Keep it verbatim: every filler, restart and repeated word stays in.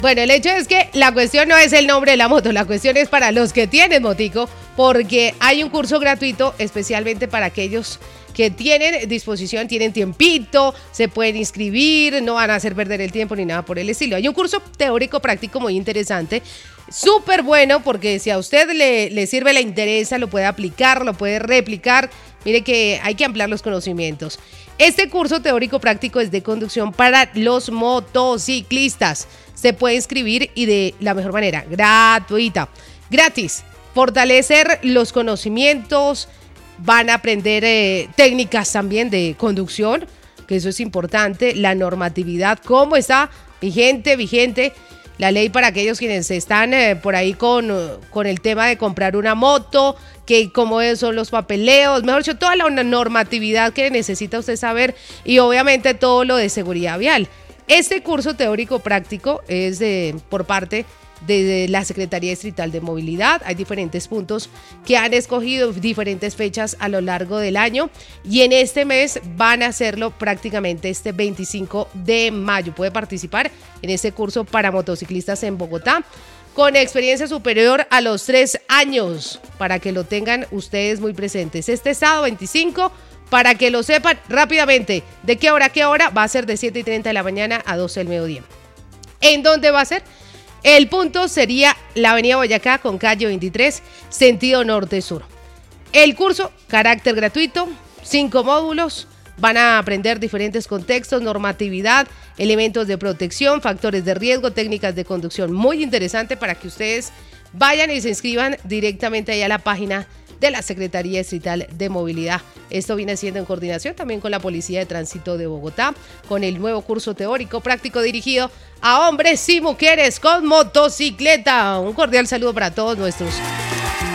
Bueno, el hecho es que la cuestión no es el nombre de la moto, la cuestión es para los que tienen motico, porque hay un curso gratuito especialmente para aquellos que tienen disposición, tienen tiempito, se pueden inscribir, no van a hacer perder el tiempo ni nada por el estilo. Hay un curso teórico práctico muy interesante, súper bueno, porque si a usted le, le sirve, le interesa, lo puede aplicar, lo puede replicar. Mire que hay que ampliar los conocimientos. Este curso teórico práctico es de conducción para los motociclistas. Se puede inscribir y de la mejor manera, gratuita, gratis. Fortalecer los conocimientos, van a aprender eh, técnicas también de conducción, que eso es importante, la normatividad, cómo está vigente, vigente. La ley para aquellos quienes están eh, por ahí con, con el tema de comprar una moto, que cómo son los papeleos, mejor dicho, toda la normatividad que necesita usted saber y obviamente todo lo de seguridad vial. Este curso teórico práctico es de, por parte de, de la Secretaría Distrital de Movilidad. Hay diferentes puntos que han escogido diferentes fechas a lo largo del año y en este mes van a hacerlo prácticamente este veinticinco de mayo. Puede participar en este curso para motociclistas en Bogotá con experiencia superior a los tres años, para que lo tengan ustedes muy presentes. Este sábado veinticinco, para que lo sepan rápidamente, ¿de qué hora a qué hora? Va a ser de siete y treinta de la mañana a doce del mediodía. ¿En dónde va a ser? El punto sería la avenida Boyacá con calle veintitrés, sentido norte-sur. El curso, carácter gratuito, cinco módulos, van a aprender diferentes contextos, normatividad, elementos de protección, factores de riesgo, técnicas de conducción. Muy interesante para que ustedes vayan y se inscriban directamente ahí a la página de la Secretaría Distrital de Movilidad. Esto viene siendo en coordinación también con la Policía de Tránsito de Bogotá, con el nuevo curso teórico práctico dirigido a hombres y mujeres con motocicleta. Un cordial saludo para todos nuestros